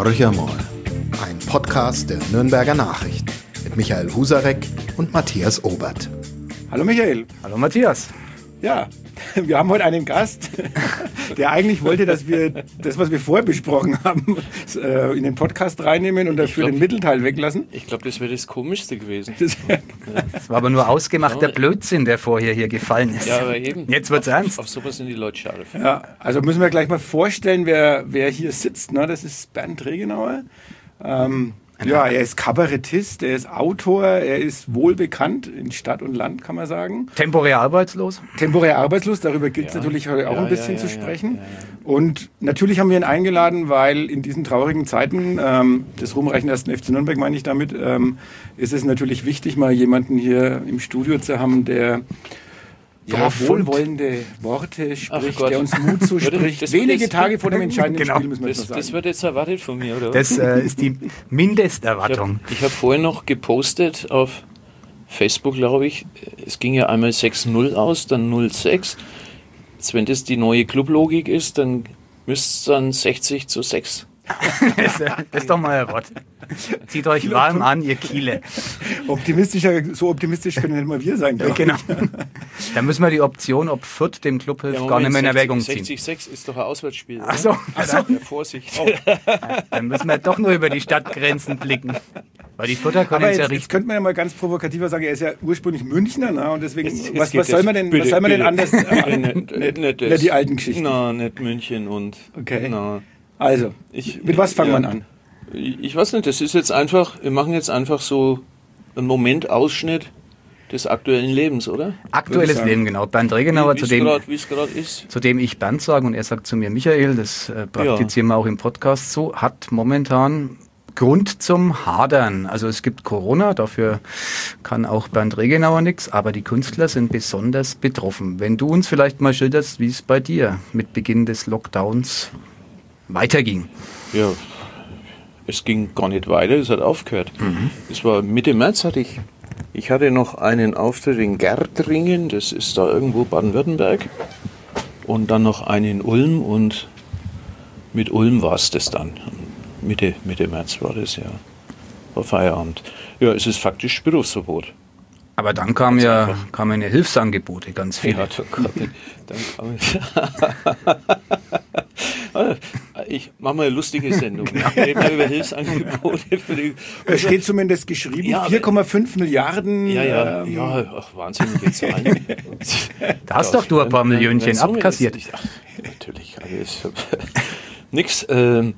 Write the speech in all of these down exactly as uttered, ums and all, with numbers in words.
Horcher mal, ein Podcast der Nürnberger Nachrichten mit Michael Husarek und Matthias Obert. Hallo Michael. Hallo Matthias. Ja, wir haben heute einen Gast, der eigentlich wollte, dass wir das, was wir vorher besprochen haben, in den Podcast reinnehmen und dafür glaub, den Mittelteil weglassen. Ich glaube, das wäre das Komischste gewesen. Das, ja. das war aber nur ausgemachter Blödsinn, der vorher hier gefallen ist. Ja, aber eben. Jetzt wird's ernst. Auf sowas sind die Leute scharf. Ja, also müssen wir gleich mal vorstellen, wer, wer hier sitzt. Ne? Das ist Bernd Regenauer. Ähm, Ja, er ist Kabarettist, er ist Autor, er ist wohlbekannt in Stadt und Land, kann man sagen. Temporär arbeitslos? Temporär arbeitslos, darüber gilt es ja. natürlich heute auch ja, ein bisschen ja, ja, zu sprechen. Ja, ja, ja. Und natürlich haben wir ihn eingeladen, weil in diesen traurigen Zeiten ähm, des ruhmreichen ersten F C Nürnberg, meine ich damit, ähm, ist es natürlich wichtig, mal jemanden hier im Studio zu haben, der ja, wohlwollende Worte spricht, der uns Mut zuspricht. Das, Wenige das, Tage vor dem entscheidenden genau. Spiel, müssen wir das, das sagen. Das wird jetzt erwartet von mir, oder? Das äh, ist die Mindesterwartung. Ich habe hab vorhin noch gepostet auf Facebook, glaube ich, es ging ja einmal sechs null aus, dann null sechs. Jetzt, wenn das die neue Clublogik ist, dann müsste es dann sechzig zu sechs. das, das ist doch mal ein Wort. Zieht euch warm an, ihr Kiele. Optimistischer, so optimistisch können nicht mal wir sein. Ja, genau. Dann müssen wir die Option, ob Fürth dem Club hilft, ja, gar nicht mehr in Erwägung ziehen. sechzig sechs ist doch ein Auswärtsspiel. Ach so. Ach so. Ja, Vorsicht. Oh. Dann müssen wir doch nur über die Stadtgrenzen blicken. Weil die Fürther können Aber es jetzt, ja richtig. Jetzt könnte man ja mal ganz provokativer sagen, er ist ja ursprünglich Münchner, ne? Und deswegen, jetzt, jetzt was, was soll man denn, bitte, was soll man bitte. denn anders? Äh, nicht, nicht, nicht, nicht die alten Geschichten. Nein, nicht München und. Okay. Na. Also, ich, mit was fangen ja, wir an? Ich weiß nicht, das ist jetzt einfach, wir machen jetzt einfach so einen Momentausschnitt des aktuellen Lebens, oder? Aktuelles Leben, genau. Bernd Regenauer, wie, zu, dem, grad, grad ist. zu dem ich Bernd sage und er sagt zu mir Michael, das äh, praktizieren ja. wir auch im Podcast so, hat momentan Grund zum Hadern. Also es gibt Corona, dafür kann auch Bernd Regenauer nichts, aber die Künstler sind besonders betroffen. Wenn du uns vielleicht mal schilderst, wie es bei dir mit Beginn des Lockdowns weiterging. Ja, es ging gar nicht weiter, es hat aufgehört. Mhm. Es war Mitte März, hatte ich, ich hatte noch einen Auftritt in Gärtringen, das ist da irgendwo Baden-Württemberg, und dann noch einen in Ulm, und mit Ulm war es das dann. Mitte, Mitte März war das, ja. War Feierabend. Ja, es ist faktisch Berufsverbot. Aber dann kamen ja, kamen ja Hilfsangebote, ganz viele. Ja, dann kam ich mache mal eine lustige Sendung. Ich rede über Hilfsangebote. Für die es steht zumindest geschrieben, ja, vier Komma fünf Milliarden. Ja, ja, ähm, ja, ach, wahnsinnige Zahlen. Da hast doch du ein paar Millionchen so abkassiert. Ist, ach, natürlich. Also nix. Äh,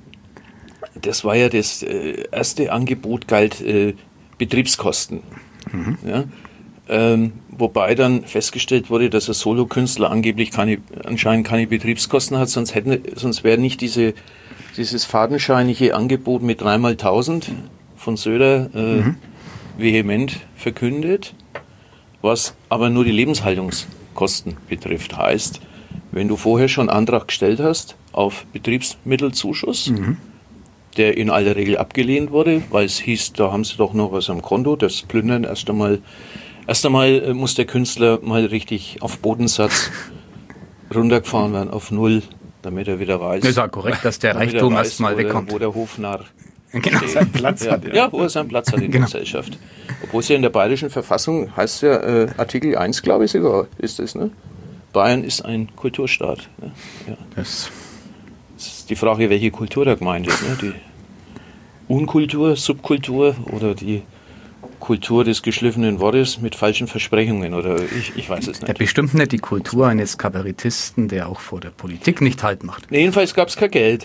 das war ja das äh, erste Angebot, galt äh, Betriebskosten. Mhm. Ja? Ähm, wobei dann festgestellt wurde, dass ein Solokünstler angeblich keine, anscheinend keine Betriebskosten hat, sonst, hätten, sonst wäre nicht diese, dieses fadenscheinige Angebot mit dreimal tausend von Söder äh, mhm. vehement verkündet, was aber nur die Lebenshaltungskosten betrifft. Heißt, wenn du vorher schon Antrag gestellt hast auf Betriebsmittelzuschuss, mhm. der in aller Regel abgelehnt wurde, weil es hieß, da haben sie doch noch was am Konto, das Plündern erst einmal. Erst einmal muss der Künstler mal richtig auf Bodensatz runtergefahren werden, auf Null, damit er wieder weiß. Das ist auch korrekt, dass der Reichtum erst mal wegkommt. Wo der Hofnarr genau. seinen Platz ja, hat. Ja. ja, wo er seinen Platz hat in genau. der Gesellschaft. Obwohl es ja in der Bayerischen Verfassung heißt ja, äh, Artikel eins, glaube ich sogar, ist es, ne? Bayern ist ein Kulturstaat. Ne? Ja. Das das ist die Frage, welche Kultur da gemeint ist. Ne? Die Unkultur, Subkultur oder die Kultur des geschliffenen Wortes mit falschen Versprechungen, oder ich, ich weiß es nicht. Ja, bestimmt nicht die Kultur eines Kabarettisten, der auch vor der Politik nicht Halt macht. Nee, jedenfalls gab es kein Geld.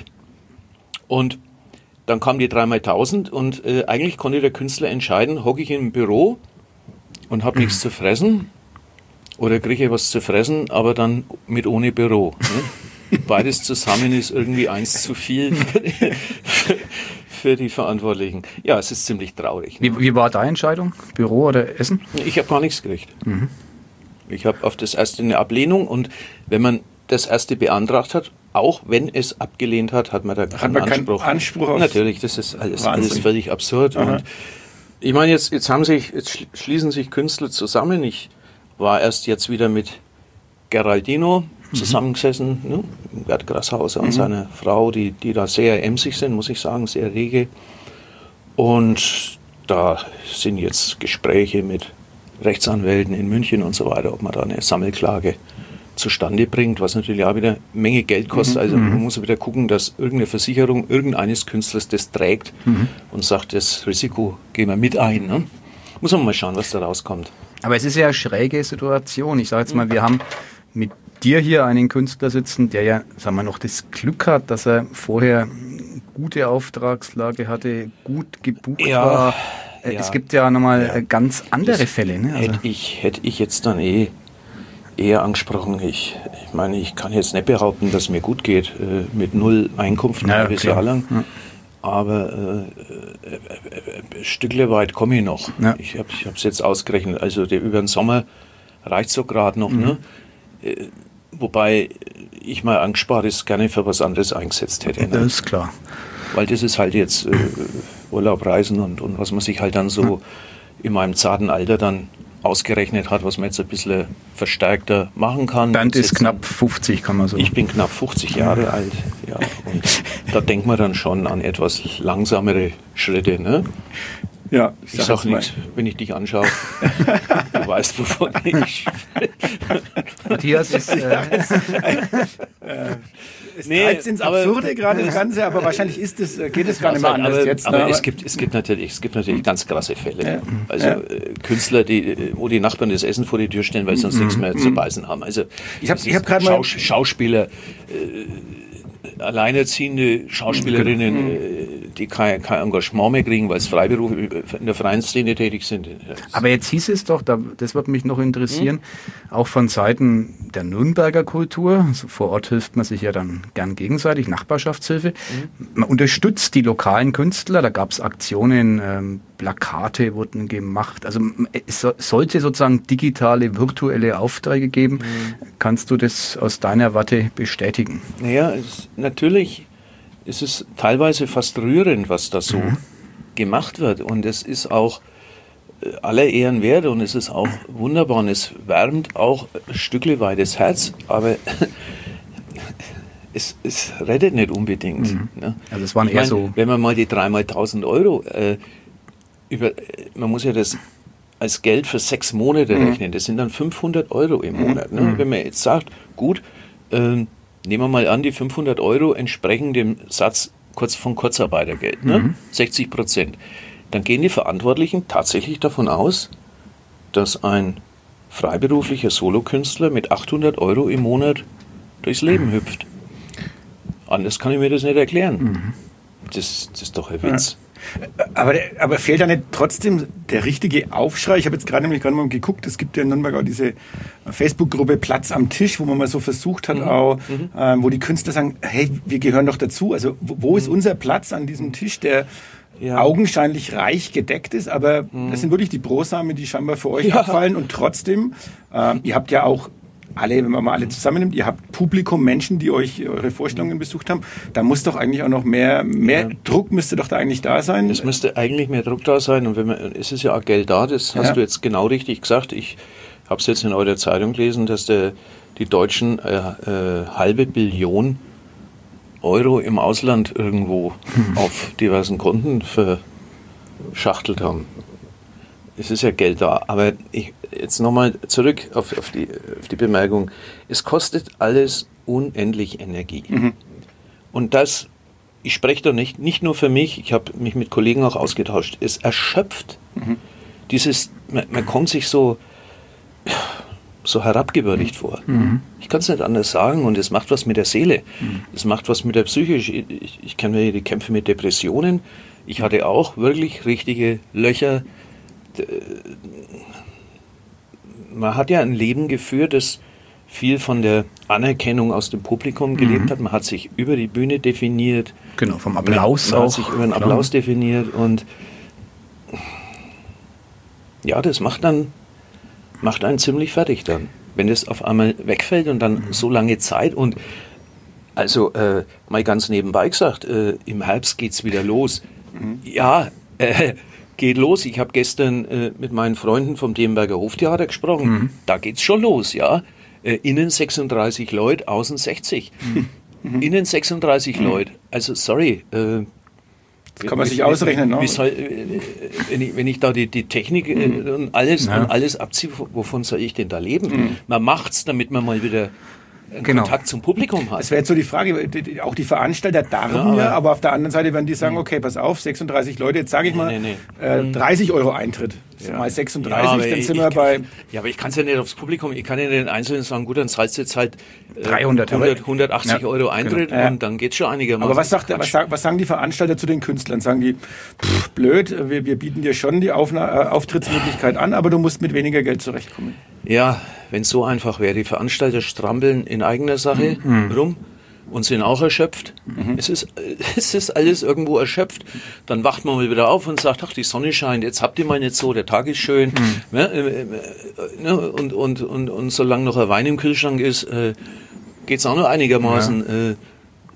Und dann kam die dreimal tausend und äh, eigentlich konnte der Künstler entscheiden, hocke ich im Büro und habe nichts mhm. zu fressen oder kriege ich was zu fressen, aber dann mit ohne Büro. Ne? Beides zusammen ist irgendwie eins zu viel für die, für, für die Verantwortlichen. Ja, es ist ziemlich traurig. Ne? Wie, wie war deine Entscheidung? Büro oder Essen? Ich habe gar nichts gekriegt. Mhm. Ich habe auf das erste eine Ablehnung, und wenn man das erste beantragt hat, auch wenn es abgelehnt hat, hat man da keinen hat man Anspruch. Keinen Anspruch auf Natürlich, das ist alles, alles völlig absurd. Und ich meine, jetzt, jetzt haben sich, jetzt schließen sich Künstler zusammen. Ich war erst jetzt wieder mit Geraldino zusammengesessen, ne? Gerd Grashauser und mhm. seine Frau, die, die da sehr emsig sind, muss ich sagen, sehr rege. Und da sind jetzt Gespräche mit Rechtsanwälten in München und so weiter, ob man da eine Sammelklage zustande bringt, was natürlich auch wieder eine Menge Geld kostet. Also man muss wieder gucken, dass irgendeine Versicherung irgendeines Künstlers das trägt mhm. und sagt, das Risiko gehen wir mit ein. Ne? Muss man mal schauen, was da rauskommt. Aber es ist ja eine schräge Situation. Ich sage jetzt mal, wir haben mit dir hier einen Künstler sitzen, der ja, sagen wir noch, das Glück hat, dass er vorher gute Auftragslage hatte, gut gebucht ja, war. Ja. Es gibt ja nochmal ja. ganz andere das Fälle. Ne? Also hätte, ich, hätte ich jetzt dann eh eher angesprochen. Ich, ich meine, ich kann jetzt nicht behaupten, dass es mir gut geht äh, mit null Einkunft ein halbes Jahr lang. Ja. Aber äh, äh, äh, Stückle weit komme ich noch. Ja. Ich habe es jetzt ausgerechnet. Also der, über den Sommer reicht so gerade noch. Mhm. Ne? Äh, wobei ich mal Angespartes gerne für was anderes eingesetzt hätte. Ne? Das ist klar. Weil das ist halt jetzt äh, Urlaub, Reisen und, und was man sich halt dann so mhm. in meinem zarten Alter dann ausgerechnet hat, was man jetzt ein bisschen verstärkter machen kann. Bernd ist knapp fünfzig, kann man so. Ich bin knapp fünfzig Jahre alt, ja. Und da denkt man dann schon an etwas langsamere Schritte, ne? Ja, ich, ich sag, sag nichts, wenn ich dich anschaue. Du weißt, wovon ich Matthias ist... Äh, es nee, treibt ins Absurde gerade das Ganze, aber wahrscheinlich ist es, geht es gar nicht mehr anders aber, jetzt. Aber, ne? aber es, gibt, es, gibt natürlich, es gibt natürlich ganz krasse Fälle. Ja. Also ja. äh, Künstler, die, wo die Nachbarn das Essen vor die Tür stellen, weil sie sonst mhm. nichts mehr mhm. zu beißen haben. Also ich habe hab gerade mal... Schauspieler... Äh, alleinerziehende Schauspielerinnen, mhm. die kein, kein Engagement mehr kriegen, weil es Freiberufler in der freien Szene tätig sind. Aber jetzt hieß es doch, das würde mich noch interessieren, mhm. auch von Seiten der Nürnberger Kultur, also vor Ort hilft man sich ja dann gern gegenseitig, Nachbarschaftshilfe, mhm. man unterstützt die lokalen Künstler, da gab es Aktionen, ähm, Plakate wurden gemacht, also es so, sollte sozusagen digitale, virtuelle Aufträge geben. Mhm. Kannst du das aus deiner Warte bestätigen? Naja, es, natürlich ist es teilweise fast rührend, was da so mhm. gemacht wird, und es ist auch äh, aller Ehren wert und es ist auch wunderbar und es wärmt auch ein Stückle weit das Herz, aber es, es rettet nicht unbedingt. Mhm. Ne? Also es waren ich eher mein, so... Wenn man mal die dreimal tausend Euro äh, über, man muss ja das als Geld für sechs Monate mhm. rechnen, das sind dann fünfhundert Euro im Monat. Ne? Mhm. Wenn man jetzt sagt, gut, ähm, nehmen wir mal an, die fünfhundert Euro entsprechen dem Satz kurz von Kurzarbeitergeld, ne? Mhm. sechzig Prozent. Dann gehen die Verantwortlichen tatsächlich davon aus, dass ein freiberuflicher Solokünstler mit achthundert Euro im Monat durchs Leben hüpft. Anders kann ich mir das nicht erklären. Mhm. Das, das ist doch ein Witz. Ja. Aber, aber fehlt da nicht trotzdem der richtige Aufschrei? Ich habe jetzt gerade nämlich gerade mal geguckt, es gibt ja in Nürnberg auch diese Facebook-Gruppe Platz am Tisch, wo man mal so versucht hat, mhm. auch, mhm. Ähm, wo die Künstler sagen, hey, wir gehören doch dazu. Also wo, wo ist unser Platz an diesem Tisch, der ja. augenscheinlich reich gedeckt ist, aber mhm. das sind wirklich die Brosamen, die scheinbar für euch ja. abfallen, und trotzdem, ähm, ihr habt ja auch alle, wenn man mal alle zusammennimmt, ihr habt Publikum, Menschen, die euch eure Vorstellungen besucht haben, da muss doch eigentlich auch noch mehr, mehr ja. Druck müsste doch da eigentlich da sein. Es müsste eigentlich mehr Druck da sein, und wenn man, es ist ja auch Geld da, das hast ja. du jetzt genau richtig gesagt. Ich habe es jetzt in eurer Zeitung gelesen, dass der, die Deutschen äh, äh, halbe Billion Euro im Ausland irgendwo hm. auf diversen Konten verschachtelt haben. Es ist ja Geld da, aber ich, jetzt nochmal zurück auf, auf, die, auf die Bemerkung, es kostet alles unendlich Energie. Mhm. Und das, ich spreche da nicht, nicht nur für mich, ich habe mich mit Kollegen auch ausgetauscht, es erschöpft mhm. dieses, man, man kommt sich so, so herabgewürdigt vor. Mhm. Ich kann es nicht anders sagen, und es macht was mit der Seele, es mhm. macht was mit der Psyche. Ich, ich, ich kenne die Kämpfe mit Depressionen, ich hatte auch wirklich richtige Löcher. Man hat ja ein Leben geführt, das viel von der Anerkennung aus dem Publikum gelebt mhm. hat. Man hat sich über die Bühne definiert. Genau, vom Applaus man, man auch. hat sich über den Applaus klar. definiert, und ja, das macht dann macht einen ziemlich fertig dann, wenn das auf einmal wegfällt und dann mhm. so lange Zeit. Und also äh, mal ganz nebenbei gesagt, äh, im Herbst geht's wieder los. Mhm. Ja, äh, geht los. Ich habe gestern äh, mit meinen Freunden vom Demenberger Hoftheater gesprochen. Mhm. Da geht's schon los, ja. Äh, innen sechsunddreißig Leute, außen sechzig. Mhm. Innen sechsunddreißig mhm. Leute. Also sorry. Äh, das kann man sich ausrechnen. Ne? Soll, äh, wenn, ich, wenn ich da die, die Technik äh, mhm. und, alles, ja. und alles abziehe, wovon soll ich denn da leben? Mhm. Man macht's, damit man mal wieder genau. Kontakt zum Publikum hat. Das wäre jetzt so die Frage, auch die Veranstalter darben ja, aber, ja, aber auf der anderen Seite werden die sagen, okay, pass auf, sechsunddreißig Leute, jetzt sage ich mal, nee, nee, nee. Äh, dreißig Euro Eintritt. Ja. Mal sechsunddreißig, ja, dann sind wir kann, bei... Ja, aber ich kann es ja nicht aufs Publikum, ich kann ja den Einzelnen sagen, gut, dann zahlst du jetzt halt äh, dreihundert, hundert, hundertachtzig ja, Euro Eintritt genau. und dann geht's schon einigermaßen. Aber was, sagt, was, was sagen die Veranstalter zu den Künstlern? Sagen die, pff, blöd, wir, wir bieten dir schon die Aufna- äh, Auftrittsmöglichkeit an, aber du musst mit weniger Geld zurechtkommen. Ja, wenn es so einfach wäre. Die Veranstalter strampeln in eigener Sache mhm. rum und sind auch erschöpft. Mhm. Es ist, es ist alles irgendwo erschöpft. Dann wacht man mal wieder auf und sagt, ach, die Sonne scheint, jetzt habt ihr mal nicht so, der Tag ist schön. Mhm. Ja, äh, äh, und, und, und, und solange noch ein Wein im Kühlschrank ist, äh, geht es auch noch einigermaßen. Ja. Äh,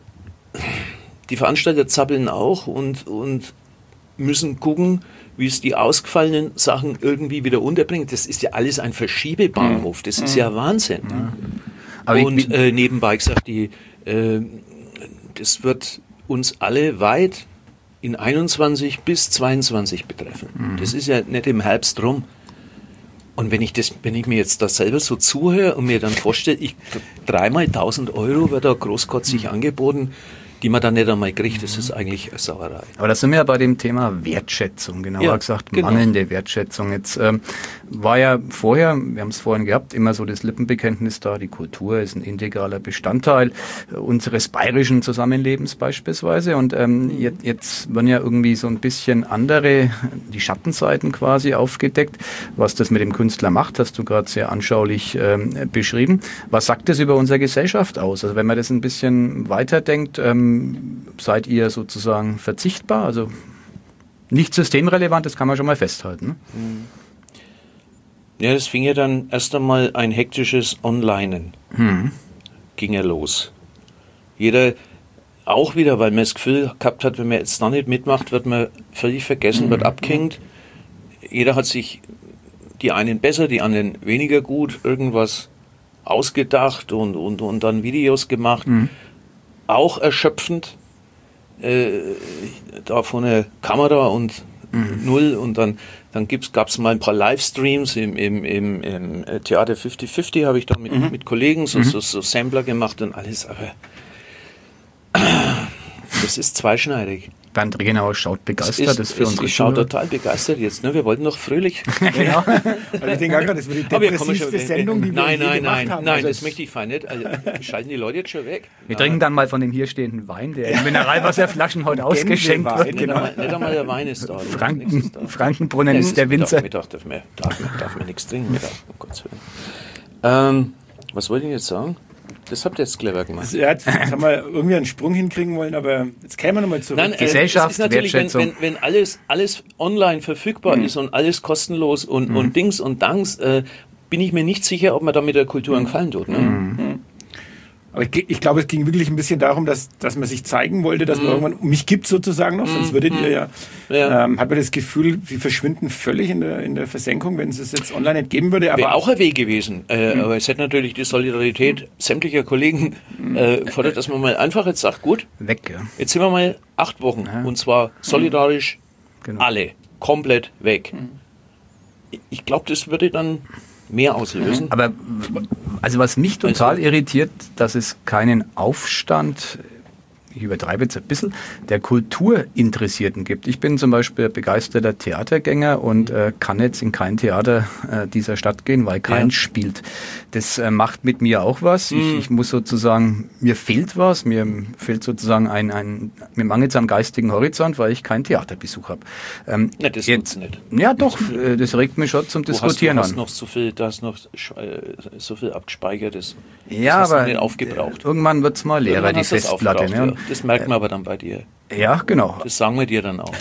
die Veranstalter zappeln auch und, und müssen gucken, wie es die ausgefallenen Sachen irgendwie wieder unterbringt. Das ist ja alles ein Verschiebebahnhof. Das ist ja Wahnsinn. Ja. Aber und äh, nebenbei gesagt, die, äh, das wird uns alle weit in einundzwanzig bis zweiundzwanzig betreffen. Mhm. Das ist ja nicht im Herbst rum. Und wenn ich das, wenn ich mir jetzt da selber so zuhöre und mir dann vorstelle, ich dreimal tausend Euro wird da großkotzig mhm. angeboten, die man dann nicht einmal kriegt, das ist eigentlich eine Sauerei. Aber da sind wir ja bei dem Thema Wertschätzung, genauer ja, gesagt genau. mangelnde Wertschätzung. Jetzt ähm, war ja vorher, wir haben es vorhin gehabt, immer so das Lippenbekenntnis da, die Kultur ist ein integraler Bestandteil unseres bayerischen Zusammenlebens beispielsweise. Und ähm, jetzt, jetzt werden ja irgendwie so ein bisschen andere, die Schattenseiten quasi aufgedeckt. Was das mit dem Künstler macht, hast du gerade sehr anschaulich ähm, beschrieben. Was sagt das über unsere Gesellschaft aus? Also wenn man das ein bisschen weiterdenkt, ähm, seid ihr sozusagen verzichtbar, also nicht systemrelevant, das kann man schon mal festhalten. Ne? Ja, das fing ja dann erst einmal ein hektisches Onlinen, hm. ging ja los. Jeder, auch wieder, weil man das Gefühl gehabt hat, wenn man jetzt da nicht mitmacht, wird man völlig vergessen, hm. wird abgehängt. Jeder hat sich, die einen besser, die anderen weniger gut, irgendwas ausgedacht und, und, und dann Videos gemacht. Hm. Auch erschöpfend, äh, da von der Kamera und mhm. null und dann, dann gab es mal ein paar Livestreams im, im, im, im Theater fünfzig fünfzig, habe ich da mit, mhm. mit Kollegen so, mhm. so, so Sampler gemacht und alles, aber das ist zweischneidig. Bernd Regenauer schaut begeistert, ist, das für unsere Ich schaue total begeistert jetzt, ne? Wir wollten noch fröhlich. Genau. Also ich denke auch gerade, das wird die depressivste Sendung, die wir nein, je nein, gemacht nein, haben. Nein, also das möchte ich fein nicht. Also, schalten die Leute jetzt schon weg. Wir trinken dann mal von dem hier stehenden Wein, der in Mineralwasserflaschen heute ausgeschenkt wird. Genau. Nicht einmal der Wein ist da. Franken, ist da. Frankenbrunnen ja, ist der Winzer. Mittag darf man, darf, man, darf man nichts trinken. Mittag, um Gottes Willen. Ähm, was wollte ich jetzt sagen? Das habt ihr jetzt clever gemacht. Das, ja, jetzt haben wir irgendwie einen Sprung hinkriegen wollen, aber jetzt kämen wir nochmal zurück. Nein, Gesellschaft, es ist natürlich, wenn, wenn, wenn alles, alles online verfügbar mhm. ist und alles kostenlos und, mhm. und Dings und Danks, äh, bin ich mir nicht sicher, ob man damit der Kultur einen Gefallen tut. Ne? Mhm. Aber ich, ich glaube, es ging wirklich ein bisschen darum, dass, dass man sich zeigen wollte, dass man irgendwann, mich gibt sozusagen noch, sonst würdet ihr ja, ja. Ähm, hat man das Gefühl, wir verschwinden völlig in der, in der Versenkung, wenn es es jetzt online nicht geben würde. Aber wäre auch ein Weg gewesen. Äh, mhm. Aber es hätte natürlich die Solidarität sämtlicher Kollegen äh, fordert, dass man mal einfach jetzt sagt, gut, weg. Ja. Jetzt sind wir mal acht Wochen ja. und zwar solidarisch genau. alle, komplett weg. Mhm. Ich glaube, das würde dann mehr auslösen. Aber also was mich total also, irritiert, dass es keinen Aufstand, ich übertreibe jetzt ein bisschen, der Kulturinteressierten gibt. Ich bin zum Beispiel begeisterter Theatergänger und äh, kann jetzt in kein Theater äh, dieser Stadt gehen, weil keins ja. spielt. Das äh, macht mit mir auch was. Mhm. Ich, ich muss sozusagen, mir fehlt was, mir fehlt sozusagen ein, ein mir mangelt es am geistigen Horizont, weil ich keinen Theaterbesuch habe. Ähm, ja, das jetzt nicht. Ja, doch, äh, das regt mich schon zum du Diskutieren hast, du an. Hast noch so viel, da ist noch so viel abgespeichertes. Ja, das aber nicht aufgebraucht. Irgendwann wird es mal leerer, die Festplatte. Ne? Das merkt man aber dann bei dir. Ja, genau. Das sagen wir dir dann auch.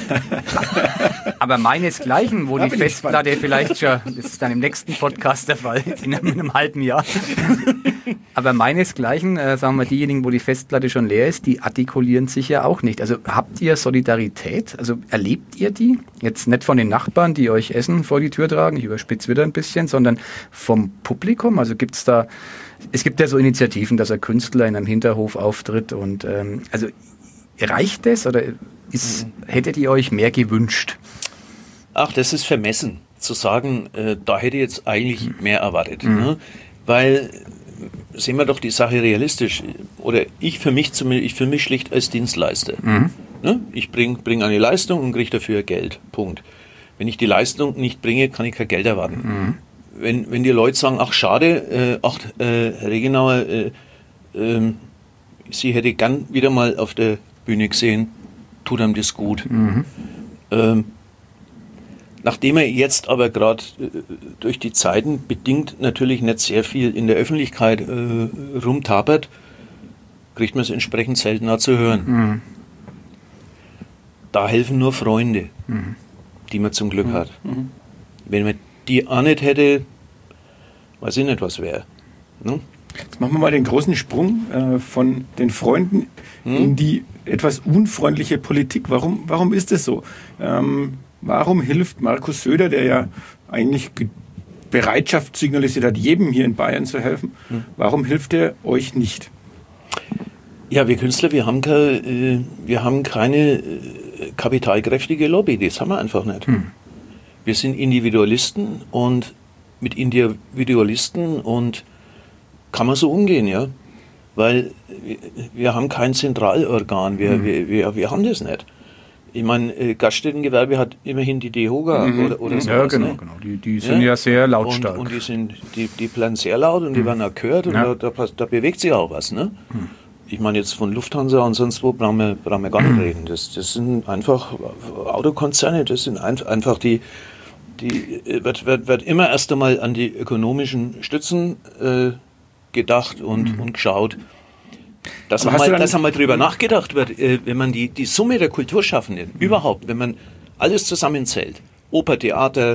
Aber meinesgleichen, wo da die Festplatte vielleicht schon, das ist dann im nächsten Podcast der Fall, in einem, in einem halben Jahr. Aber meinesgleichen, äh, sagen wir, diejenigen, wo die Festplatte schon leer ist, die artikulieren sich ja auch nicht. Also habt ihr Solidarität? Also erlebt ihr die? Jetzt nicht von den Nachbarn, die euch Essen vor die Tür tragen, ich überspitze wieder ein bisschen, sondern vom Publikum? Also gibt es da es gibt ja so Initiativen, dass ein Künstler in einem Hinterhof auftritt und ähm, also reicht das oder ist, mhm. hättet ihr euch mehr gewünscht? Ach, das ist vermessen, zu sagen, äh, da hätte ich jetzt eigentlich mehr erwartet. Mhm. Ne? Weil, sehen wir doch die Sache realistisch, oder ich für mich zumindest, ich für mich schlicht als Dienstleister. Mhm. Ne? Ich bringe bring eine Leistung und kriege dafür Geld. Punkt. Wenn ich die Leistung nicht bringe, kann ich kein Geld erwarten. Mhm. Wenn, wenn die Leute sagen, ach schade, äh, ach äh, Herr Regenauer, äh, äh, Sie hätte gern wieder mal auf der Bühne gesehen, tut einem das gut. Mhm. Ähm, nachdem er jetzt aber gerade äh, durch die Zeiten bedingt natürlich nicht sehr viel in der Öffentlichkeit äh, rumtapert, kriegt man es entsprechend seltener zu hören. Mhm. Da helfen nur Freunde, mhm. die man zum Glück mhm. hat. Mhm. Wenn man die auch nicht hätte, weiß ich nicht, was wäre. Ne? Jetzt machen wir mal den großen Sprung äh, von den Freunden mhm. in die etwas unfreundliche Politik. Warum, warum ist das so? Ähm, warum hilft Markus Söder, der ja eigentlich Bereitschaft signalisiert hat, jedem hier in Bayern zu helfen, mhm. warum hilft er euch nicht? Ja, wir Künstler, wir haben, keine, äh, wir haben keine äh, kapitalkräftige Lobby, das haben wir einfach nicht. Hm. Wir sind Individualisten und mit Individualisten und kann man so umgehen, ja, weil wir, wir haben kein Zentralorgan, wir, hm. wir, wir, wir haben das nicht. Ich meine, äh, Gaststättengewerbe hat immerhin die DEHOGA mhm. oder, oder so. Ja, genau, ne? genau. Die, die sind ja, ja sehr lautstark. Und, und die sind, die, die planen sehr laut und die mhm. werden auch gehört und ja. da, da, da bewegt sich auch was, ne? Mhm. Ich meine, jetzt von Lufthansa und sonst wo brauchen wir, brauchen wir gar nicht reden. Das, das sind einfach Autokonzerne, das sind ein, einfach die, die wird, wird, wird immer erst einmal an die ökonomischen Stützen äh, gedacht und, mhm. und geschaut. Dass einmal, dass einmal drüber nachgedacht wird, äh, wenn man die, die Summe der Kulturschaffenden, mhm. überhaupt, wenn man alles zusammenzählt, Oper, Theater,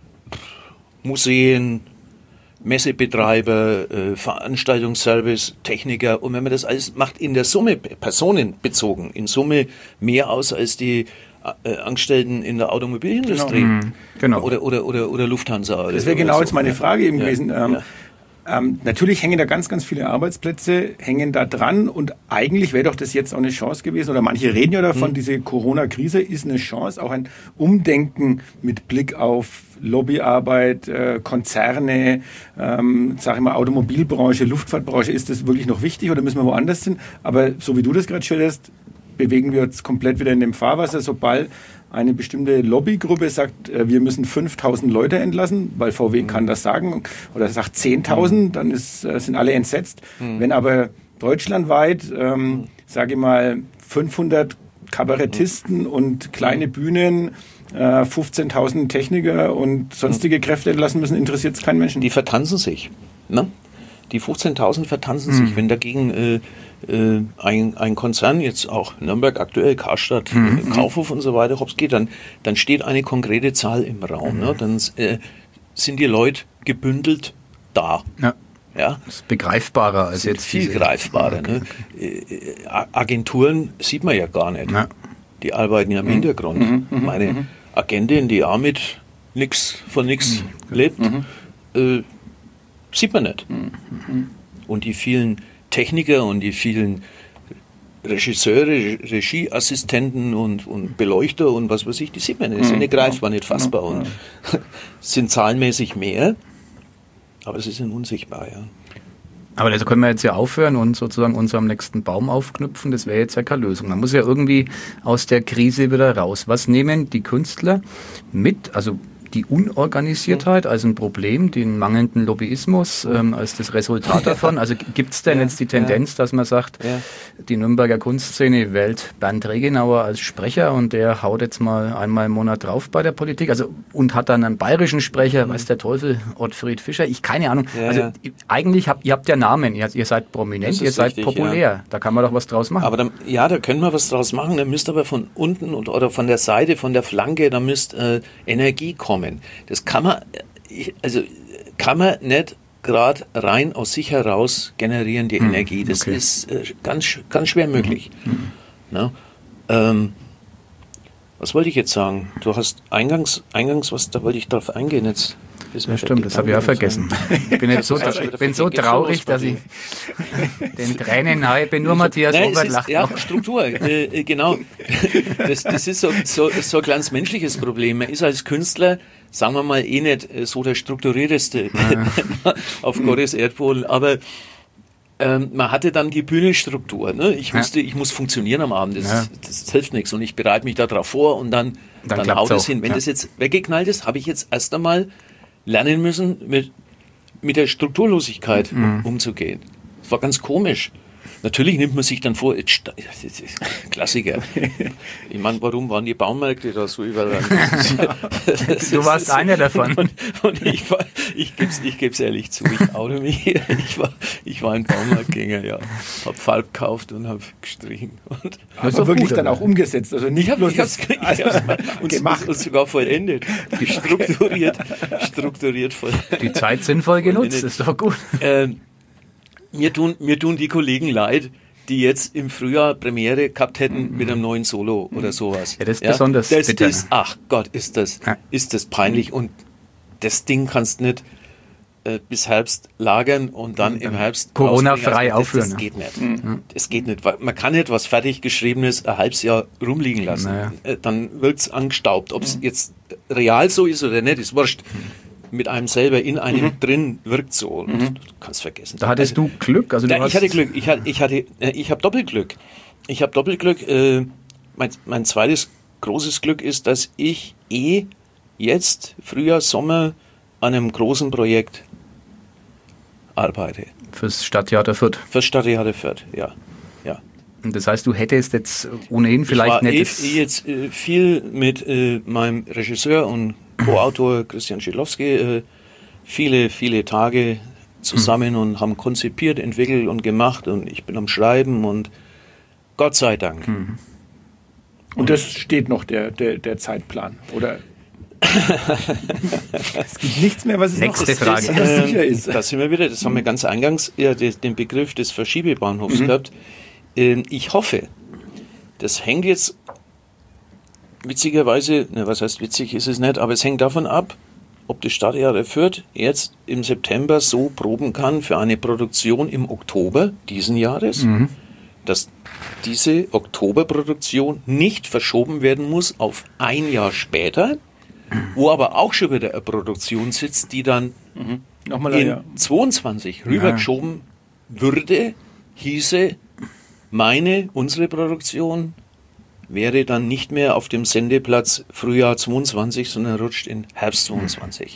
Museen, Messebetreiber, äh, Veranstaltungsservice, Techniker und wenn man das alles macht in der Summe, personenbezogen, in Summe mehr aus als die äh, Angestellten in der Automobilindustrie genau. Genau. Oder, oder, oder, oder Lufthansa. Das wäre genau so. Jetzt meine Frage eben ja. gewesen. Ähm, ja. Ähm, natürlich hängen da ganz, ganz viele Arbeitsplätze, hängen da dran und eigentlich wäre doch das jetzt auch eine Chance gewesen, oder manche reden ja davon, mhm. diese Corona-Krise ist eine Chance, auch ein Umdenken mit Blick auf Lobbyarbeit, äh, Konzerne, ähm, sag ich mal Automobilbranche, Luftfahrtbranche, ist das wirklich noch wichtig oder müssen wir woanders hin? Aber so wie du das gerade schilderst, bewegen wir uns komplett wieder in dem Fahrwasser, sobald eine bestimmte Lobbygruppe sagt, wir müssen fünftausend Leute entlassen, weil V W mhm. kann das sagen, oder sagt zehntausend, mhm. dann ist, sind alle entsetzt. Mhm. Wenn aber deutschlandweit, ähm, mhm. sage ich mal, fünfhundert Kabarettisten mhm. und kleine Bühnen, äh, fünfzehntausend Techniker und sonstige Kräfte entlassen müssen, interessiert es keinen Menschen. Die vertanzen sich. Ne? Die fünfzehntausend vertanzen mhm. sich, wenn dagegen äh, äh, ein, ein Konzern, jetzt auch Nürnberg aktuell, Karstadt, mhm. Kaufhof und so weiter, hops geht, dann, dann steht eine konkrete Zahl im Raum. Mhm. Ne? Dann äh, sind die Leute gebündelt da. Ja. Ja? Das ist begreifbarer als jetzt. Viel diese... greifbarer. Okay. Ne? Äh, Agenturen sieht man ja gar nicht. Ja. Die arbeiten ja im mhm. Hintergrund. Mhm. Meine mhm. Agentin, die auch mit nix, von nichts mhm. lebt, mhm. Äh, sieht man nicht. Mhm. Und die vielen Techniker und die vielen Regisseure, Regieassistenten und, und Beleuchter und was weiß ich, die sieht man nicht. Die sind nicht greifbar, nicht fassbar und sind zahlenmäßig mehr, aber sie sind unsichtbar, ja. Aber da können wir jetzt ja aufhören und sozusagen uns am nächsten Baum aufknüpfen. Das wäre jetzt ja keine Lösung. Man muss ja irgendwie aus der Krise wieder raus. Was nehmen die Künstler mit? Also die Unorganisiertheit als ein Problem, den mangelnden Lobbyismus ähm, als das Resultat davon. Also gibt es denn ja, jetzt die Tendenz, ja. dass man sagt, ja. die Nürnberger Kunstszene wählt Bernd Regenauer als Sprecher und der haut jetzt mal einmal im Monat drauf bei der Politik, also und hat dann einen bayerischen Sprecher, mhm. weiß der Teufel, Ottfried Fischer, ich keine Ahnung. Ja, also ja. eigentlich habt ihr habt ja Namen, ihr, ihr seid prominent, ihr seid richtig, populär, ja. da kann man doch was draus machen. Aber dann, ja, da können wir was draus machen, da müsst aber von unten und, oder von der Seite, von der Flanke, da müsst äh, Energie kommen. Das kann man, also kann man nicht gerade rein aus sich heraus generieren, die hm, Energie. Das okay. ist äh, ganz, ganz schwer möglich. Hm. Na, ähm, was wollte ich jetzt sagen? Du hast eingangs, eingangs was, da wollte ich drauf eingehen jetzt. Bis das stimmt, das habe ich auch vergessen. Ich bin, jetzt so, ich bin so traurig, dass ich den Tränen nahe bin. Nur Matthias Nein, Obert ist, lacht ja, noch. Struktur, äh, genau. Das, das ist so, so, so ein kleines menschliches Problem. Man ist als Künstler, sagen wir mal, eh nicht so der strukturierteste ja. auf Gottes Erdboden, aber ähm, man hatte dann die Bühnenstruktur. Ne? Ich wusste, ja. ich muss funktionieren am Abend, das, ja. das, das hilft nichts und ich bereite mich darauf vor und dann, dann, dann haut es hin. Wenn ja. das jetzt weggeknallt ist, habe ich jetzt erst einmal lernen müssen, mit, mit der Strukturlosigkeit mhm. umzugehen. Das war ganz komisch. Natürlich nimmt man sich dann vor, jetzt, Klassiker. Ich meine, warum waren die Baumärkte da so überall? Du warst einer davon. Und, und ich war, ich gebe es ich geb's ehrlich zu, ich oute mich hier. Ich war, ich war ein Baumarktgänger, ja. Hab Farb gekauft und hab gestrichen. Und aber wirklich gut, dann auch umgesetzt. Also nicht ich bloß hab's, ich hab's, ich hab's mal, und, gemacht. Und sogar vollendet. Strukturiert, strukturiert vollendet. Die Zeit sinnvoll genutzt, ist doch gut. Ähm, Mir tun, mir tun die Kollegen leid, die jetzt im Frühjahr Premiere gehabt hätten mit einem neuen Solo oder sowas. Ja, das ist ja, besonders das bitter. Ist, ach Gott, ist das, ja. ist das peinlich. Und das Ding kannst nicht äh, bis Herbst lagern und dann im Herbst Corona-frei also, aufführen. Das, das geht nicht. Mhm. Das geht nicht. Man kann nicht was fertig Geschriebenes ein halbes Jahr rumliegen lassen. Naja. Äh, dann wird's angestaubt. Ob es mhm. jetzt real so ist oder nicht, ist wurscht. Mit einem selber in einem mhm. drin wirkt so. Und mhm. du kannst vergessen. Da hattest also, du Glück? Also du ja, ich hatte Glück. Ich hatte, ich hatte, ich habe Doppelglück. Ich habe Doppelglück. Äh, mein, mein zweites großes Glück ist, dass ich eh jetzt Frühjahr, Sommer an einem großen Projekt arbeite. Fürs Stadttheater Fürth. Fürs Stadttheater Fürth, ja, ja. Und das heißt, du hättest jetzt ohnehin vielleicht nicht... Ich war eh, jetzt äh, viel mit äh, meinem Regisseur und Co-Autor Christian Schilowski äh, viele, viele Tage zusammen mhm. und haben konzipiert, entwickelt und gemacht und ich bin am Schreiben und Gott sei Dank. Mhm. Und, und das steht noch, der, der, der Zeitplan, oder? Es gibt nichts mehr, was es Nächste noch Frage. Das, das sicher ist. Da sind wir wieder, das haben wir ganz eingangs ja, den Begriff des Verschiebebahnhofs mhm. gehabt. Ähm, ich hoffe, das hängt jetzt witzigerweise, ne, was heißt witzig, ist es nicht, aber es hängt davon ab, ob das Stadttheater Fürth jetzt im September so proben kann für eine Produktion im Oktober diesen Jahres, mhm. dass diese Oktoberproduktion nicht verschoben werden muss auf ein Jahr später, wo aber auch schon wieder eine Produktion sitzt, die dann mhm. Nochmal in ja. zweiundzwanzig rübergeschoben ja. würde, hieße meine, unsere Produktion wäre dann nicht mehr auf dem Sendeplatz Frühjahr zweiundzwanzig, sondern rutscht in Herbst zweiundzwanzig.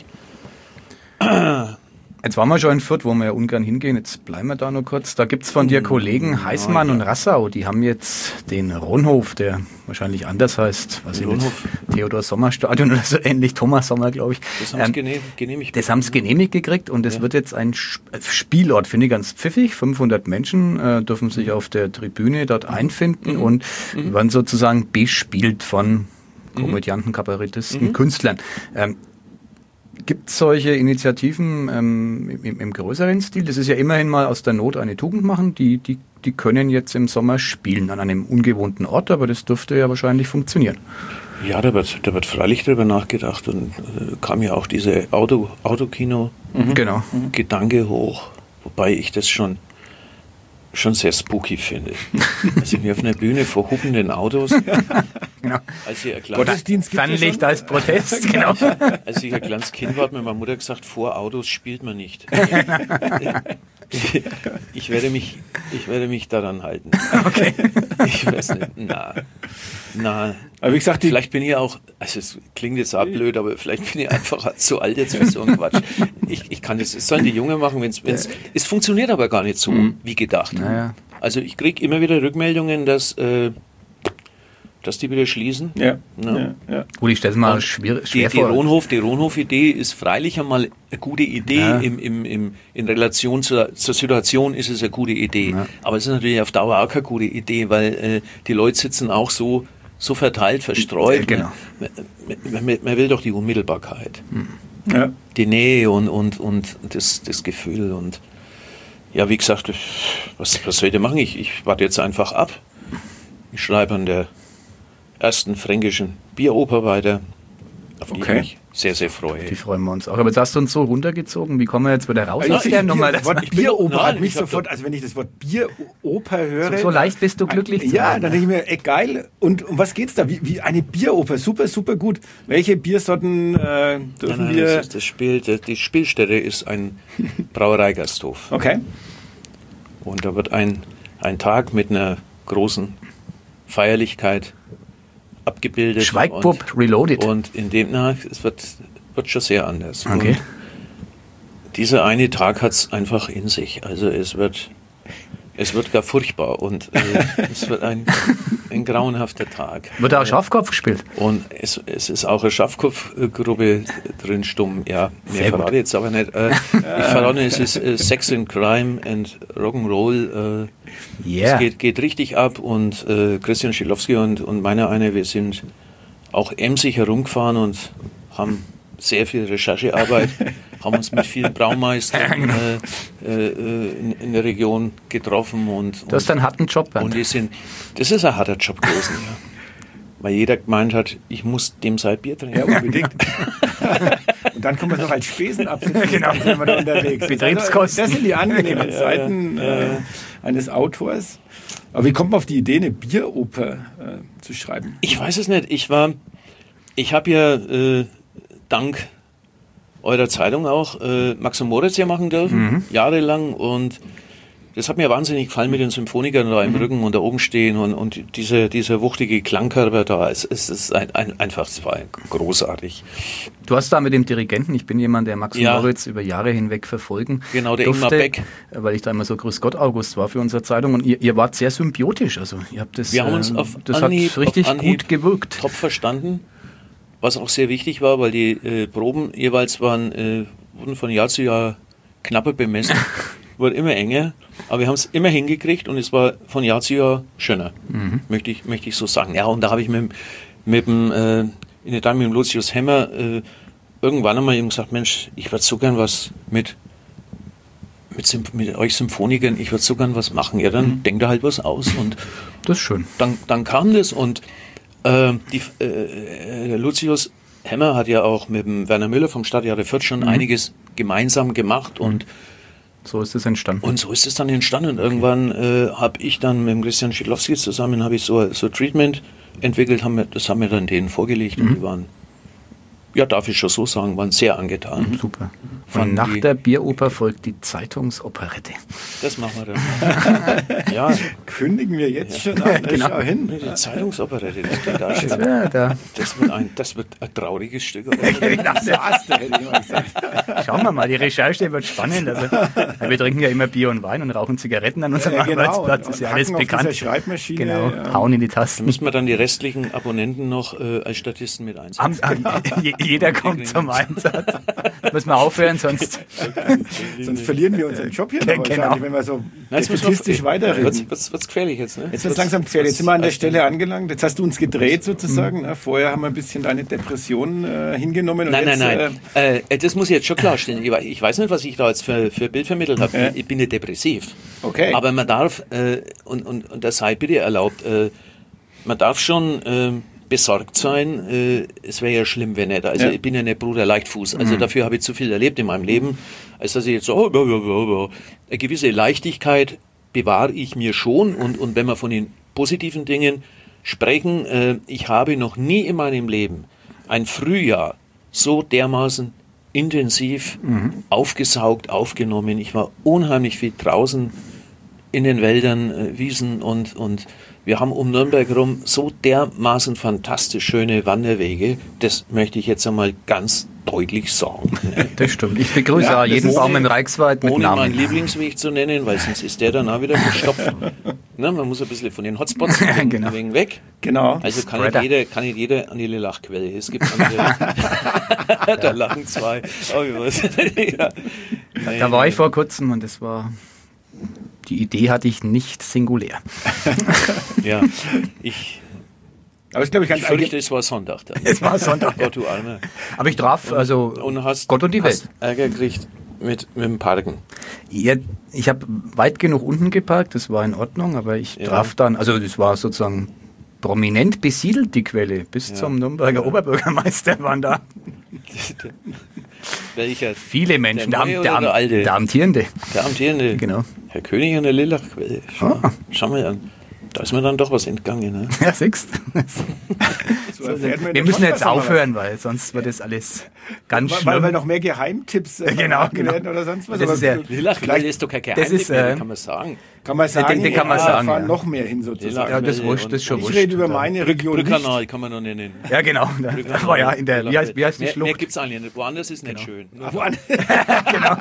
Jetzt waren wir schon in Fürth, wo wir ja ungern hingehen. Jetzt bleiben wir da noch kurz. Da gibt es von dir Kollegen Heißmann oh, ja. und Rassau. Die haben jetzt den Ronhof, der wahrscheinlich anders heißt. Was ich Theodor Sommer Stadion oder so ähnlich. Thomas Sommer, glaube ich. Das haben sie ähm, genehmigt. Das haben sie genehmigt gekriegt und es ja. wird jetzt ein Spielort, finde ich ganz pfiffig. fünfhundert Menschen äh, dürfen sich auf der Tribüne dort einfinden mhm. und mhm. werden sozusagen bespielt von Komödianten, Kabarettisten, mhm. Künstlern. Ähm, Gibt es solche Initiativen ähm, im, im größeren Stil? Das ist ja immerhin mal aus der Not eine Tugend machen. Die, die, die können jetzt im Sommer spielen an einem ungewohnten Ort, aber das dürfte ja wahrscheinlich funktionieren. Ja, da wird, da wird freilich drüber nachgedacht und äh, kam ja auch diese Auto, Autokino-Gedanke genau. hoch, wobei ich das schon schon sehr spooky finde. Also mir auf einer Bühne vor huppenden Autos. Genau. Als ich ein Gottesdienst Fernlicht als Protest, genau. Als ich ein kleines Kind war, hat mir meine Mutter gesagt, vor Autos spielt man nicht. Ich, ich, werde mich, ich werde mich daran halten. Okay. Ich weiß nicht. Na, na. Aber wie gesagt, vielleicht bin ich auch, also es klingt jetzt auch blöd, aber vielleicht bin ich einfach zu alt jetzt für so einen Quatsch. Ich, ich kann das, es sollen die Jungen machen, wenn es, es funktioniert aber gar nicht so, mhm. wie gedacht. Naja. Also ich kriege immer wieder Rückmeldungen, dass, äh, dass die wieder schließen. Ja. Ja. Ja. Ja. Gut, ich stelle es mal schwer, schwer die, die Ronhof, die Ronhof-Idee ist freilich einmal eine gute Idee. Ja. Im, im, im, in Relation zur, zur Situation ist es eine gute Idee. Ja. Aber es ist natürlich auf Dauer auch keine gute Idee, weil äh, die Leute sitzen auch so, so verteilt, verstreut. Genau. Man, man, man, man will doch die Unmittelbarkeit. Hm. Ja. Die Nähe und, und, und das, das Gefühl. Und ja, wie gesagt, was, was soll ich denn machen? Ich, ich warte jetzt einfach ab. Ich schreibe an der ersten fränkischen Bieroper weiter, auf die okay. ich mich sehr, sehr freue. Die freuen wir uns auch. Aber jetzt hast du uns so runtergezogen. Wie kommen wir jetzt wieder raus aus der Nummer? Das Wort Bieroper hat mich sofort, also wenn ich das Wort Bieroper höre. So, so leicht bist du glücklich ein, zu Ja, werden. dann denke ich mir, ey, geil. Und um was geht's da? Wie, wie eine Bieroper, super, super gut. Welche Biersorten äh, dürfen nein, nein, wir? Das ist das Spiel, die Spielstätte ist ein Brauereigasthof. Okay. Und da wird ein, ein Tag mit einer großen Feierlichkeit abgebildet. Schweigbub Reloaded. Und in dem, na, es wird, wird schon sehr anders. Okay. Und dieser eine Tag hat es einfach in sich. Also es wird, es wird gar furchtbar und äh, es wird ein, ein grauenhafter Tag. Wird da auch Schafkopf gespielt? Und es, es ist auch eine Schafkopfgruppe drin, stumm. Ja, mehr Sehr verrate gut. ich jetzt aber nicht. Äh, ich verrate, es ist äh, Sex and Crime and Rock'n'Roll. Äh, Yeah. Es geht, geht richtig ab und äh, Christian Schilowski und, und meiner eine, wir sind auch emsig herumgefahren und haben sehr viel Recherchearbeit, haben uns mit vielen Braumeistern äh, äh, in, in der Region getroffen. Und, Du hast einen harten Job, Bernd. und die sind, das ist ein harter Job gewesen, ja. Weil jeder gemeint hat, ich muss dem sein Bier trinken. Ja, unbedingt. Und dann können wir es noch als Spesen absetzen. Genau. Dann sind wir da unterwegs. Betriebskosten. Das sind die angenehmen Zeiten äh, eines Autors. Aber wie kommt man auf die Idee, eine Bieroper äh, zu schreiben? Ich weiß es nicht. Ich war, ich habe ja äh, dank eurer Zeitung auch äh, Max und Moritz ja machen dürfen, mhm. jahrelang. Und das hat mir wahnsinnig gefallen mit den Symphonikern da im mhm. Rücken und da oben stehen und, und diese, dieser wuchtige Klangkörper da. Es, es ist ein, ein, einfach, es war großartig. Du hast da mit dem Dirigenten, ich bin jemand, der Max Ja. und Moritz über Jahre hinweg verfolgen Genau, der durfte, Ingmar Beck. weil ich da immer so Grüß Gott August war für unsere Zeitung und ihr, ihr wart sehr symbiotisch, also ihr habt das, Wir haben uns äh, auf das Anhieb, hat richtig auf Anhieb gut gewirkt. top verstanden, was auch sehr wichtig war, weil die äh, Proben jeweils waren, äh, wurden von Jahr zu Jahr knapper bemessen, wurde immer enger, aber wir haben es immer hingekriegt und es war von Jahr zu Jahr schöner, mhm. möchte ich, möchte ich so sagen. Ja, und da habe ich mit, mit dem, äh, in der Time mit dem Lucius Hemmer äh, irgendwann einmal eben gesagt, Mensch, ich würde so gern was mit Mit, Symph- mit euch Symphonikern, ich würde so gern was machen. Ja, dann mhm. denkt er halt was aus. Und Das ist schön. dann, dann kam das und äh, die, äh, der Lucius Hemmer hat ja auch mit dem Werner Müller vom Stadttheater Fürth schon mhm. einiges gemeinsam gemacht und So ist es entstanden. und so ist es dann entstanden. Und irgendwann äh, habe ich dann mit dem Christian Schidlowski zusammen habe ich so so Treatment entwickelt, haben wir, das haben wir dann denen vorgelegt Mhm. und die waren, ja, darf ich schon so sagen, waren sehr angetan. Mhm, super. Von Und nach die- der Bieroper folgt die Zeitungsoperette. Das machen wir dann. Ja, Kündigen wir jetzt schon an. Genau. Schau hin. die Zeitungsoperette, das geht da Das, schon. wär da. Das wird ein, das wird ein trauriges Stück. Desaster, hätte ich mal gesagt. Schauen wir mal, die Recherche wird spannend. Also, wir trinken ja immer Bier und Wein und rauchen Zigaretten an unserem Ja, genau. Arbeitsplatz. Ist ja Und alles hacken auf bekannt. dieser Schreibmaschine, Genau, ja. hauen in die Da Tasten. müssen wir dann die restlichen Abonnenten noch äh, als Statisten mit einsetzen. Am, am, je- jeder kommt zum Einsatz. Müssen wir aufhören, sonst. Sonst verlieren wir unseren Job hier noch Genau. wahrscheinlich, wenn wir so Nein, jetzt müssen defetistisch weiterreden. Wird's, wird's, wird's gefährlich jetzt, ne? Jetzt wird es langsam gefährlich. Jetzt sind wir an der wird's- Stelle angelangt. Jetzt hast du uns gedreht sozusagen. Ne? Vorher haben wir ein bisschen deine Depression äh, hingenommen. Und Nein, jetzt, nein, nein. Äh, das muss ich jetzt schon klarstellen. Ich, wei- ich weiß nicht, was ich da jetzt für, für Bild vermittelt habe. Ja. Ich, ich bin nicht depressiv. Okay. Aber man darf, äh, und, und, und das sei bitte erlaubt, äh, man darf schon äh, besorgt sein. Äh, es wäre ja schlimm, wenn nicht. Also Ja. ich bin ja nicht Bruder Leichtfuß. Also dafür habe ich zu viel erlebt in meinem Leben, als dass ich jetzt so, oh, oh, oh, oh, oh. Eine gewisse Leichtigkeit bewahre ich mir schon. Und, und wenn wir von den positiven Dingen sprechen, äh, ich habe noch nie in meinem Leben ein Frühjahr so dermaßen intensiv aufgesaugt, aufgenommen. Ich war unheimlich viel draußen in den Wäldern, äh, Wiesen und, und wir haben um Nürnberg rum so dermaßen fantastisch schöne Wanderwege. Das möchte ich jetzt einmal ganz deutlich sagen. Ne? Das stimmt. Ich begrüße Ja, auch jeden das ist- Baum im Reichswald mit Ohne Namen. meinen Lieblingsweg zu nennen, weil sonst ist der dann auch wieder verstopft. Ne, man muss ein bisschen von den Hotspots ein wenig- Genau. ein wenig weg. Genau. Also kann Spreader. nicht, jeder, kann nicht jeder an die Lachquelle. Es gibt andere. Da lachen zwei. Oh, ich weiß. Ja. Da war ich vor kurzem und das war. Die Idee hatte ich nicht singulär. Ja, ich, Aber es glaube ich ich ganz fürchte, es war Sonntag dann. Es war Sonntag. Gott, du Arme. Aber ich traf also Und hast, Gott und die hast Welt. Ärger gekriegt mit, mit dem Parken. Ja, ich habe weit genug unten geparkt, das war in Ordnung, aber ich Ja. traf dann, also das war sozusagen prominent besiedelt, die Quelle. Bis Ja. zum Nürnberger Oberbürgermeister waren da Welcher? Viele Menschen. Der, der, der, der, alte? der amtierende. Der amtierende. Genau. Herr König an der Lillachquelle. Schau, ah. schau mal an. Da ist mir dann doch was entgangen. Ne? Ja, siehst so wir Wir müssen jetzt aufhören, weil sonst wird das alles ganz weil, schlimm. Weil, weil noch mehr Geheimtipps äh, genau, genau. werden oder sonst was. Das ist ja, Lillachquelle ist doch kein Geheimtipp mehr, kann man sagen. Kann man sagen, den, den kann man ja, sagen, fahren ja. noch mehr hin sozusagen. Ja, das, wurscht, das ist schon ich wurscht. rede über meine Region Brückkanal kann man noch nennen. Ja, genau. Aber ja, in der, wie heißt, wie heißt die mehr, Schlucht? Mehr gibt es eigentlich nicht. Woanders ist nicht genau. schön. Ach, woanders. genau.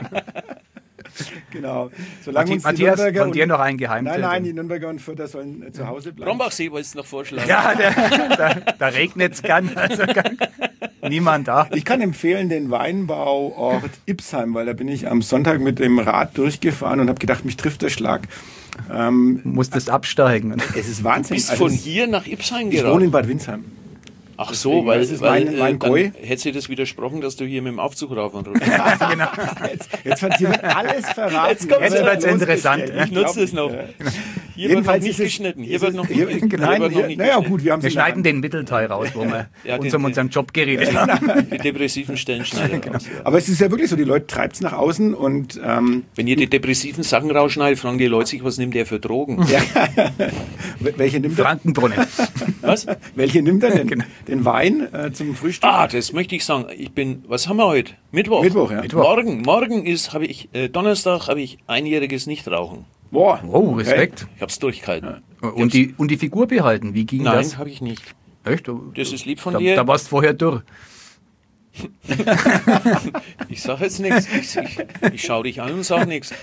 Genau. Solange uns Matthias, die von dir noch ein Geheimtipp. Nein, nein, die Nürnberger und Fürther sollen äh, zu Hause bleiben. Brombachsee wolltest du noch vorschlagen. Ja, der, da, da regnet es gern. Also gern. Niemand da. Ich kann empfehlen den Weinbauort Ipsheim, weil da bin ich am Sonntag mit dem Rad durchgefahren und habe gedacht, mich trifft der Schlag. Ähm, du musstest absteigen. Es ist Wahnsinn. Du bist also von hier nach Ipsheim Ich gerannt. wohne in Bad Windsheim. Ach Deswegen, so, weil, das ist weil mein- mein äh, dann Goi. hätte sie das widersprochen, dass du hier mit dem Aufzug rauf und runter. Ja, genau. Jetzt, jetzt wird hier wird alles verraten. Jetzt kommt's. Jetzt wird's interessant. Ich nutze es noch. Hier Jedenfalls wird noch nicht ist es- geschnitten. Hier ist wird es- noch nicht hier- geschnitten. Nein, Hier wird noch hier- nicht naja geschnitten. gut, wir haben Wir sie schneiden den Mittelteil raus, wo wir Ja, uns den- um unseren Job geredet haben. Die depressiven Stellen schneiden raus. Ja. Aber es ist ja wirklich so, die Leute treibt es nach außen und ähm, Wenn ihr die depressiven Sachen rausschneidet, fragen die Leute sich, was nimmt der für Drogen? ja, welche nimmt er? Frankenbrunnen. Was? Welche nimmt er denn? Genau. Den Wein äh, zum Frühstück? Ah, das möchte ich sagen. Ich bin, was haben wir heute? Mittwoch. Mittwoch, ja. Mittwoch. Morgen, morgen ist, habe ich, äh, Donnerstag habe ich einjähriges Nichtrauchen. Boah. Oh, Respekt. Ich habe es durchgehalten. Und die, und die Figur behalten, wie ging Nein, das? habe ich nicht. Echt? Das ist lieb von da, dir. Da warst du vorher durch. Ich sage jetzt nichts. Ich, ich, ich schaue dich an und sage nichts.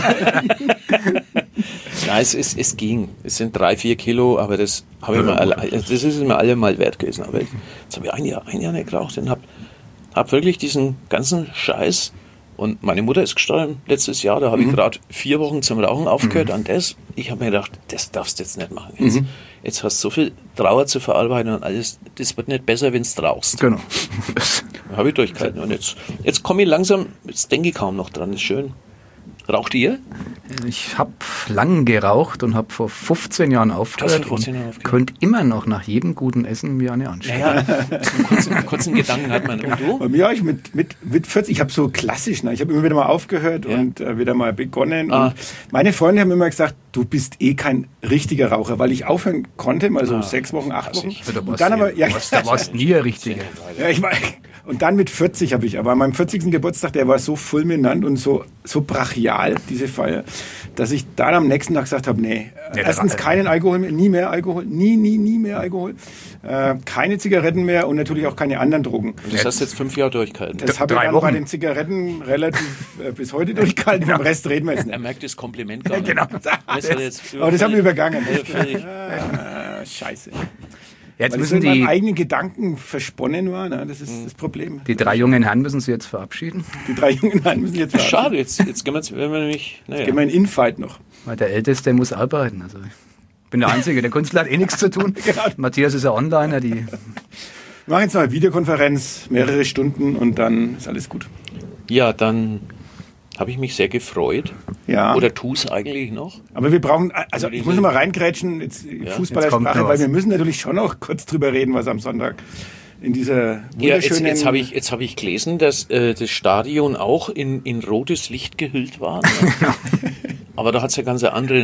Nein, es, es, es ging. Es sind drei, vier Kilo, aber das habe ich mir alle, das ist mir alle mal wert gewesen. Aber jetzt habe ich ein Jahr, ein Jahr nicht geraucht und habe hab wirklich diesen ganzen Scheiß. Und meine Mutter ist gestorben letztes Jahr, da habe Mhm. ich gerade vier Wochen zum Rauchen aufgehört Mhm. an das. Ich habe mir gedacht, das darfst du jetzt nicht machen. Jetzt, mhm. jetzt hast du so viel Trauer zu verarbeiten und alles. Das wird nicht besser, wenn du rauchst. Genau. Habe ich durchgehalten. Und jetzt, jetzt komme ich langsam, jetzt denke ich kaum noch dran, ist schön. Raucht ihr? Ich habe lang geraucht und habe vor fünfzehn Jahren aufgehört vor fünfzehn Jahren und aufgehört. könnte immer noch nach jedem guten Essen mir eine anschauen. Naja, einen kurzen, kurzen Gedanken hat man. Und du? Bei mir habe ich mit, mit, mit vierzig, ich habe so klassisch, ne? Ich habe immer wieder mal aufgehört Ja. und äh, wieder mal begonnen. Ah. Und meine Freunde haben immer gesagt, du bist eh kein richtiger Raucher, weil ich aufhören konnte, mal so Ah. sechs Wochen, acht Also Wochen. ich- Ja, da Und warst dann du- aber, ja, warst- da warst nie der Richtige. ja, ich war, und dann mit vierzig habe ich, aber an meinem vierzigsten Geburtstag, der war so fulminant und so, so brachial, diese Feier, dass ich dann am nächsten Tag gesagt habe, nee, Ja, erstens da- keinen Alkohol mehr, nie mehr Alkohol, nie, nie, nie mehr Alkohol, äh, keine Zigaretten mehr und natürlich auch keine anderen Drogen. Das hast du jetzt fünf Jahre durchgehalten. Das habe ich drei dann Wochen. bei den Zigaretten relativ äh, bis heute durchgehalten, vom Rest reden wir jetzt Er nicht. merkt das Kompliment gar nicht. Genau. Das hat er jetzt Aber das haben wir übergangen. Ja, völlig. Ah, scheiße. Jetzt Weil ich so müssen in meinem die, eigenen Gedanken versponnen war, ne? Das ist das Problem. die drei jungen Herren müssen sich jetzt verabschieden, Die drei jungen Mann müssen jetzt warten. Schade, jetzt, jetzt gehen wir, jetzt, wenn wir nämlich. Naja. Gehen wir in Infight noch. weil der Älteste muss arbeiten. Also ich bin der Einzige, der Künstler hat eh nichts zu tun. Genau. Matthias ist ja Onliner, die Wir machen jetzt noch eine Videokonferenz, mehrere Stunden und dann ist alles gut. Ja, dann habe ich mich sehr gefreut. Ja. Oder tu es eigentlich noch? Aber wir brauchen, also ich muss noch mal reingrätschen, jetzt jetzt kommt Fußballersprache, noch weil was. wir müssen natürlich schon noch kurz drüber reden, was am Sonntag in dieser Ja, jetzt, wunderschönen... jetzt habe ich, jetzt hab ich gelesen, dass äh, das Stadion auch in, in rotes Licht gehüllt war. Ne? Aber da hat es ja ganz eine andere,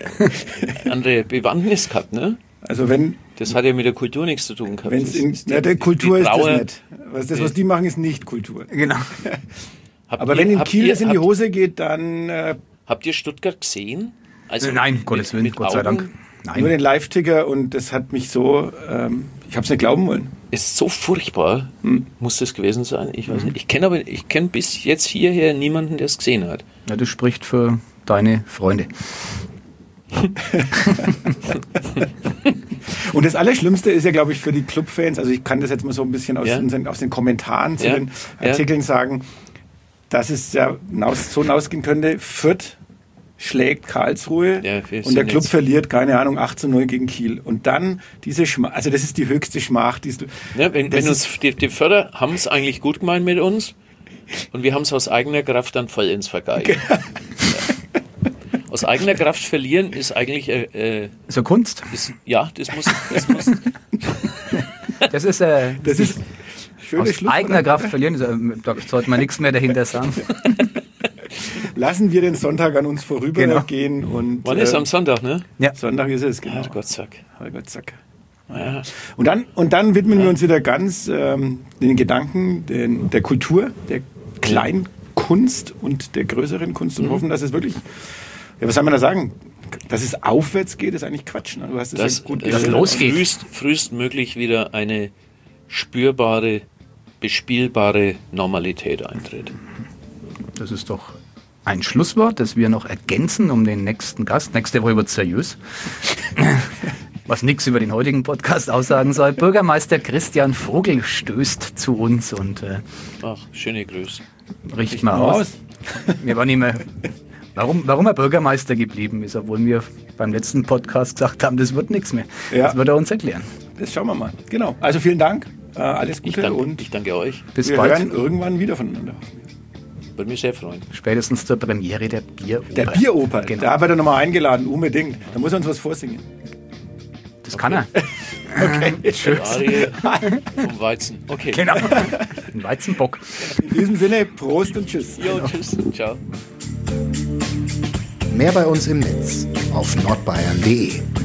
äh, andere Bewandtnis gehabt. Ne? Also wenn Das hat ja mit der Kultur nichts zu tun gehabt. wenn Das es in ist na, der die- Kultur die ist Trauer- das nicht. Was, das, was die machen, ist nicht Kultur. genau. Habt Aber ihr- wenn in habt Kiel ihr, es in die habt- Hose geht, dann äh, Habt ihr Stuttgart gesehen? Also Nein, mit- Gottes Willen, mit Gott sei Augen? Dank. nur Nein. den Live-Ticker und das hat mich so, ähm, ich habe es nicht glauben wollen. Ist so furchtbar, Hm. muss das gewesen sein. Ich weiß nicht. Ich kenne aber, ich kenne bis jetzt hierher niemanden, der es gesehen hat. Ja, das spricht für deine Freunde. Und das Allerschlimmste ist ja, glaube ich, für die Clubfans, also ich kann das jetzt mal so ein bisschen aus, Ja. unseren, aus den Kommentaren zu Ja. den Ja. Artikeln sagen, dass es ja hinaus, so hinausgehen könnte, Fürth schlägt Karlsruhe Ja, wir und sind der Club jetzt- verliert, keine Ahnung, acht zu null gegen Kiel. Und dann diese Schmach, also das ist die höchste Schmach, die du... Ja, wenn das wenn ist- uns die, die Förder haben es eigentlich gut gemeint mit uns und wir haben es aus eigener Kraft dann voll ins Vergeigen. Ja. Aus eigener Kraft verlieren ist eigentlich, äh, äh, So Kunst. ist, ja, das muss, das muss, Das ist, äh, Das ist aus eigener Kraft verlieren, da sollte man nichts mehr dahinter sagen. Lassen wir den Sonntag an uns vorübergehen. Genau. Und, Wann äh, ist am Sonntag, ne? Ja. Sonntag ist es, genau. Gott zack. Gott zack. Ja. Und, dann, und dann widmen ja. wir uns wieder ganz ähm, den Gedanken den, der Kultur, der Kleinkunst und der größeren Kunst und mhm. hoffen, dass es wirklich, ja, was soll man da sagen, dass es aufwärts geht, ist eigentlich Quatsch. Ne? Du hast es das, ja gut äh, gesagt. losgeht. Frühst, frühestmöglich wieder eine spürbare, bespielbare Normalität eintritt. Das ist doch ein Schlusswort, das wir noch ergänzen um den nächsten Gast. Nächste Woche wird es seriös. Was nichts über den heutigen Podcast aussagen soll. Bürgermeister Christian Vogel stößt zu uns und äh, ach, schöne Grüße. Richt mal aus. aus. Wir waren nicht mehr, warum, warum er Bürgermeister geblieben ist, obwohl wir beim letzten Podcast gesagt haben, das wird nichts mehr. Ja. Das wird er uns erklären. Das schauen wir mal. Genau. Also vielen Dank. Äh, alles Gute ich danke, und ich danke euch. Bis wir bald. hören irgendwann wieder voneinander. Würde mich sehr freuen. Spätestens zur Premiere der Bieroper. Der Bieroper. Genau. Da wird er nochmal eingeladen, unbedingt. Da muss er uns was vorsingen. Das kann er. Okay. Tschüss. Vom Weizen. Okay. Genau. Ein Weizenbock. In diesem Sinne, Prost und Tschüss. Jo, tschüss. Ciao. Mehr bei uns im Netz auf nordbayern punkt de.